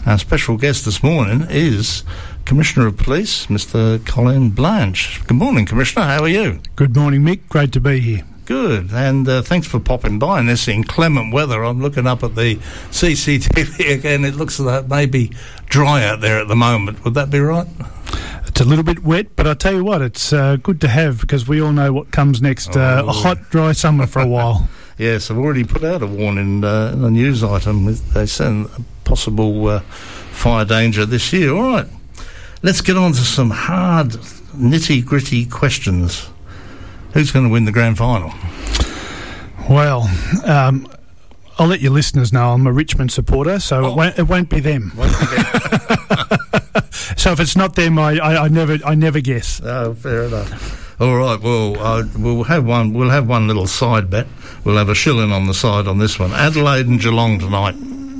Our special guest this morning is Commissioner of Police, Mr. Colin Blanche. Good morning, Commissioner. How are you? Good morning, Mick. Great to be here. Good, and thanks for popping by in this inclement weather. I'm looking up at the CCTV again. It looks like it may be dry out there at the moment. Would that be right? It's a little bit wet, but I tell you what, it's good to have because we all know what comes next. A hot, dry summer for a while. Yes, I've already put out a warning in a news item. They said possible fire danger this year. All right, let's get on to some hard, nitty-gritty questions. Who's going to win the grand final? Well, I'll let your listeners know I'm a Richmond supporter, so it won't be them. So if it's not them, I never guess. Oh, fair enough. All right. Well, we'll have one little side bet. We'll have a shilling on the side on this one. Adelaide and Geelong tonight.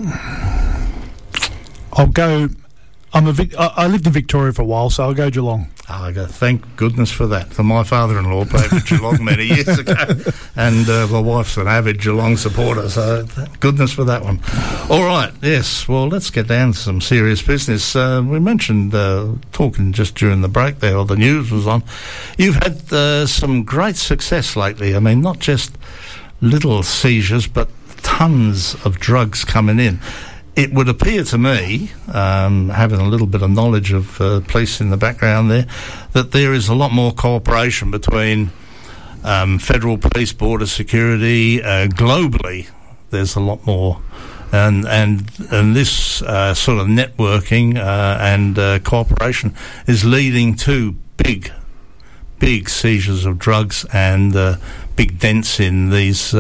I'll go. I lived in Victoria for a while, so I'll go Geelong. Thank goodness for that. For my father-in-law played for Geelong many years ago, and my wife's an avid Geelong supporter, so thank goodness for that one. All right, yes, well, let's get down to some serious business. We mentioned, talking just during the break there, or the news was on, you've had some great success lately. I mean, not just little seizures, but tons of drugs coming in. It would appear to me, having a little bit of knowledge of police in the background there, that there is a lot more cooperation between federal police, border security, globally. There's a lot more, and this sort of networking and cooperation is leading to big seizures of drugs and big dents in these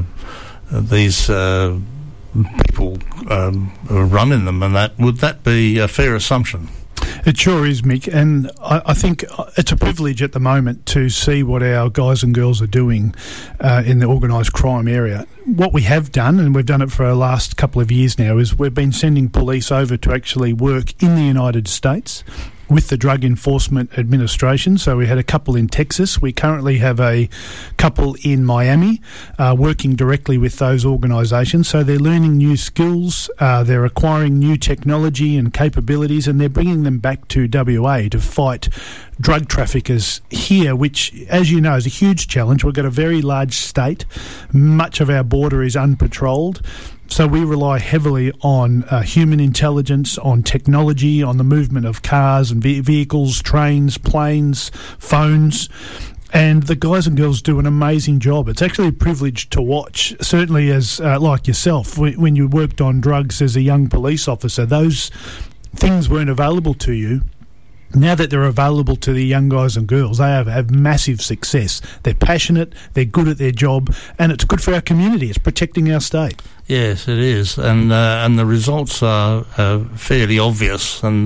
people who are running them, and would that be a fair assumption? It sure is, Mick, and I think it's a privilege at the moment to see what our guys and girls are doing in the organised crime area. What we have done, and we've done it for the last couple of years now, is we've been sending police over to actually work in the United States with the Drug Enforcement Administration. So we had a couple in Texas. We currently have a couple in Miami working directly with those organisations. So they're learning new skills, they're acquiring new technology and capabilities, and they're bringing them back to WA to fight drug traffickers here, which, as you know, is a huge challenge. We've got a very large state. Much of our border is unpatrolled. So we rely heavily on human intelligence, on technology, on the movement of cars and vehicles, trains, planes, phones. And the guys and girls do an amazing job. It's actually a privilege to watch, certainly as, like yourself, when you worked on drugs as a young police officer, those things weren't available to you. Now that they're available to the young guys and girls, they have massive success. They're passionate, they're good at their job, and it's good for our community. It's protecting our state. Yes, it is, and the results are fairly obvious. And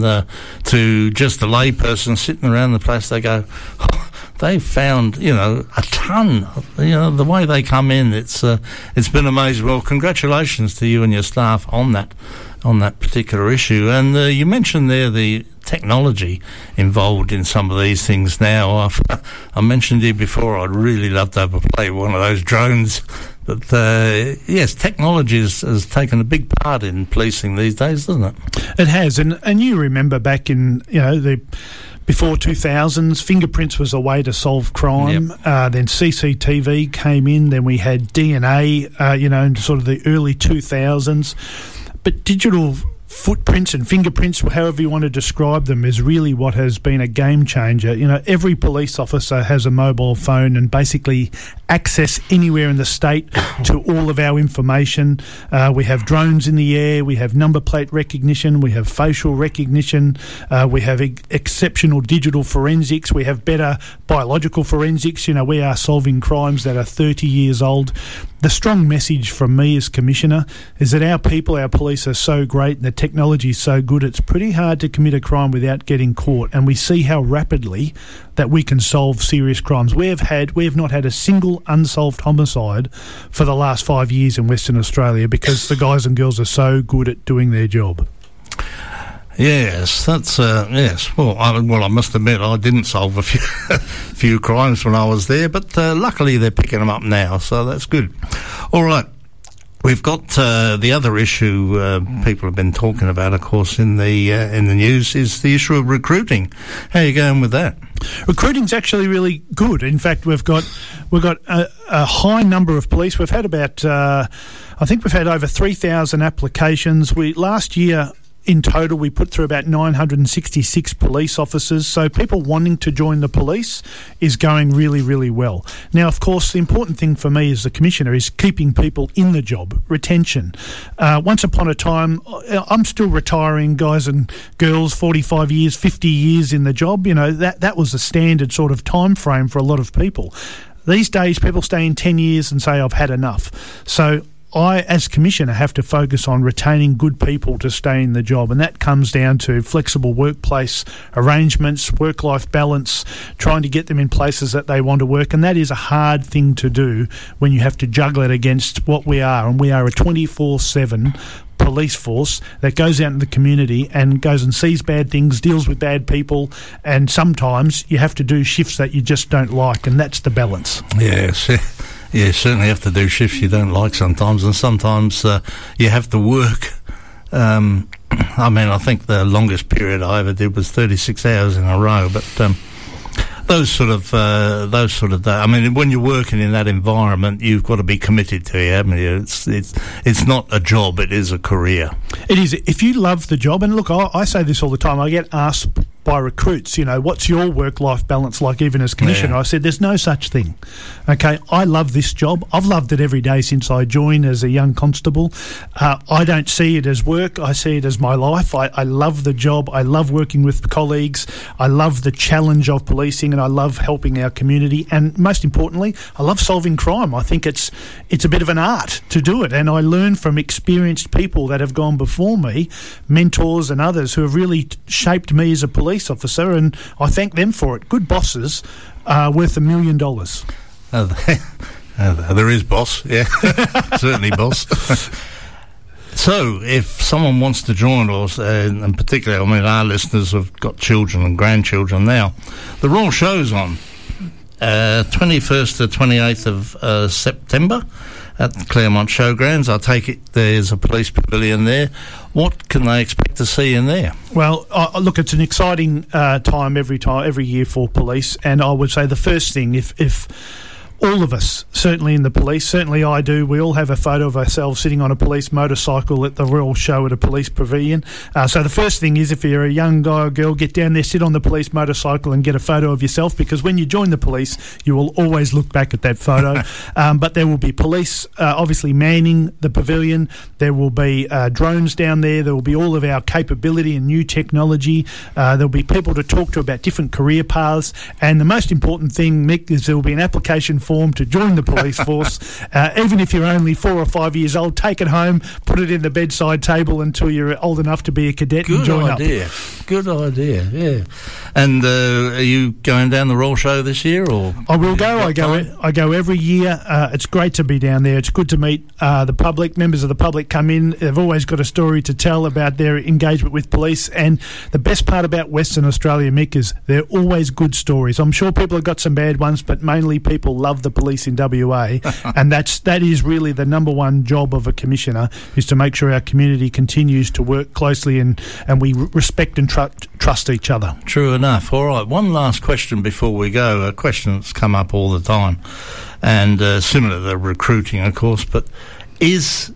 to just a layperson sitting around the place, they go, oh, they found a ton. The way they come in, it's been amazing. Well, congratulations to you and your staff on that particular issue. And you mentioned there the technology involved in some of these things now. I mentioned here before, I'd really love to have a play with one of those drones. But yes, technology has taken a big part in policing these days, doesn't it? It has, and you remember back in the before 2000s, fingerprints was a way to solve crime. Yep. Then CCTV came in. Then we had DNA. In sort of the early 2000s. But digital footprints and fingerprints, however you want to describe them, is really what has been a game changer. Every police officer has a mobile phone and basically access anywhere in the state to all of our information. We have drones in the air, we have number plate recognition, we have facial recognition, we have exceptional digital forensics, we have better biological forensics. We are solving crimes that are 30 years old. The strong message from me as Commissioner is that our people, our police, are so great and the technology is so good, it's pretty hard to commit a crime without getting caught. And we see how rapidly that we can solve serious crimes. We have not had a single unsolved homicide for the last 5 years in Western Australia because the guys and girls are so good at doing their job. Yes, that's yes. Well, I must admit I didn't solve a few crimes when I was there, but luckily they're picking them up now, so that's good. All right, We've got the other issue people have been talking about, of course, in the news is the issue of recruiting. How are you going with that? Recruiting's actually really good. In fact, we've got a high number of police. We've had about I think we've had over 3,000 applications. Last year, in total, we put through about 966 police officers. So people wanting to join the police is going really, really well. Now, of course, the important thing for me as the Commissioner is keeping people in the job, retention. Once upon a time, I'm still retiring guys and girls, 45 years, 50 years in the job. You know, that was a standard sort of time frame for a lot of people. These days, people stay in 10 years and say, I've had enough. So I, as Commissioner, have to focus on retaining good people to stay in the job, and that comes down to flexible workplace arrangements, work-life balance, trying to get them in places that they want to work, and that is a hard thing to do when you have to juggle it against what we are, and we are a 24/7 police force that goes out in the community and goes and sees bad things, deals with bad people, and sometimes you have to do shifts that you just don't like, and that's the balance. Yes. You certainly have to do shifts you don't like sometimes, and sometimes you have to work. I mean, I think the longest period I ever did was 36 hours in a row, but those sort of I mean, when you're working in that environment, you've got to be committed to it, haven't you? It's not a job, it is a career. It is. If you love the job, and look, I say this all the time, I get asked by recruits, you know, what's your work-life balance like even as Commissioner? Yeah. I said, there's no such thing. Okay, I love this job. I've loved it every day since I joined as a young constable. I don't see it as work. I see it as my life. I love the job. I love working with colleagues. I love the challenge of policing, and I love helping our community. And most importantly, I love solving crime. I think it's a bit of an art to do it, and I learn from experienced people that have gone before me, mentors and others who have really shaped me as a police officer, and I thank them for it. Good bosses are worth $1 million. There is boss, yeah. Certainly boss. So if someone wants to join us, and particularly, I mean, our listeners have got children and grandchildren now, the Royal Show's on 21st to 28th of September at the Claremont Showgrounds. I take it there's a police pavilion there. What can they expect to see in there? Well, look, it's an exciting time every year for police, and I would say the first thing, if all of us, certainly in the police, certainly I do, we all have a photo of ourselves sitting on a police motorcycle at the Royal Show at a police pavilion. So the first thing is, if you're a young guy or girl, get down there, sit on the police motorcycle and get a photo of yourself, because when you join the police, you will always look back at that photo. But there will be police obviously manning the pavilion. There will be drones down there. There will be all of our capability and new technology. There will be people to talk to about different career paths. And the most important thing, Mick, is there will be an application form to join the police force. Even if you're only 4 or 5 years old, take it home, put it in the bedside table until you're old enough to be a cadet and join up. Good idea, yeah. And are you going down the Royal Show this year? Or I will go. I go every year. It's great to be down there. It's good to meet the public. Members of the public come in. They've always got a story to tell about their engagement with police. And the best part about Western Australia, Mick, is they're always good stories. I'm sure people have got some bad ones, but mainly people love the police in WA. And that is really the number one job of a commissioner, is to make sure our community continues to work closely and we respect and trust each other. True enough. All right, one last question before we go, a question that's come up all the time, and similar to the recruiting, of course, but is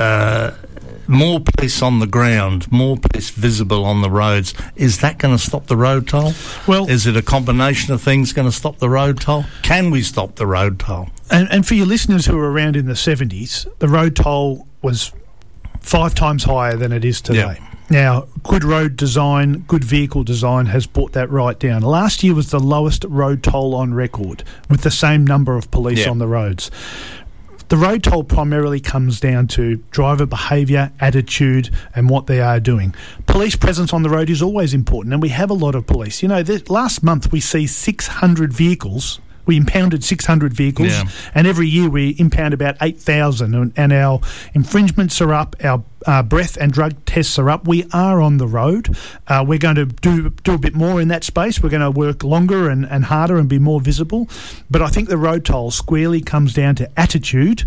more police on the ground, more police visible on the roads, is that going to stop the road toll? Well, is it a combination of things going to stop the road toll? Can we stop the road toll? And for your listeners who were around in the 70s, the road toll was 5 times higher than it is today. Yep. Now, good road design, good vehicle design has brought that right down. Last year was the lowest road toll on record, with the same number of police on the roads. The road toll primarily comes down to driver behaviour, attitude, and what they are doing. Police presence on the road is always important, and we have a lot of police. You know, last month we see 600 vehicles. We impounded 600 vehicles, and every year we impound about 8,000, and our infringements are up, our breath and drug tests are up. We are on the road. We're going to do a bit more in that space. We're going to work longer and harder and be more visible. But I think the road toll squarely comes down to attitude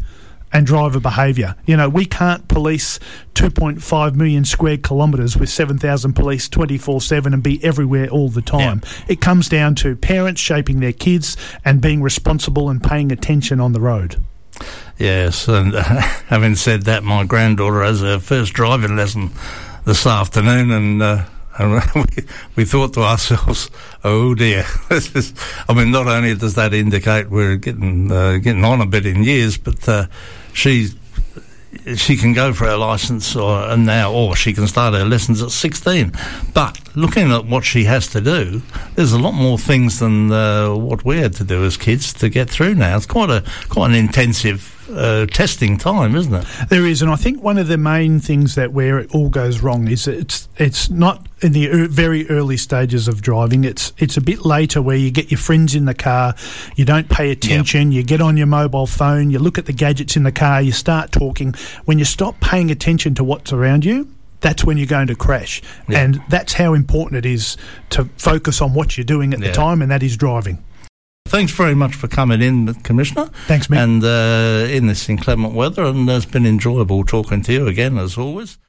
and driver behaviour. You know, we can't police 2.5 million square kilometres with 7,000 police 24/7 and be everywhere all the time. Yeah. It comes down to parents shaping their kids and being responsible and paying attention on the road. Yes, and having said that, my granddaughter has her first driving lesson this afternoon, and we thought to ourselves, oh dear, not only does that indicate we're getting on a bit in years, but she can go for her licence or she can start her lessons at 16. But looking at what she has to do, there's a lot more things than what we had to do as kids to get through now. It's quite an intensive testing time, isn't it? There is, and I think one of the main things that where it all goes wrong is it's not in the very early stages of driving. It's a bit later where you get your friends in the car, you don't pay attention, You get on your mobile phone, you look at the gadgets in the car, you start talking. When you stop paying attention to what's around you, that's when you're going to crash. Yeah. And that's how important it is to focus on what you're doing at the time, and that is driving. Thanks very much for coming in, Commissioner. Thanks, Mick. And in this inclement weather, and it's been enjoyable talking to you again, as always.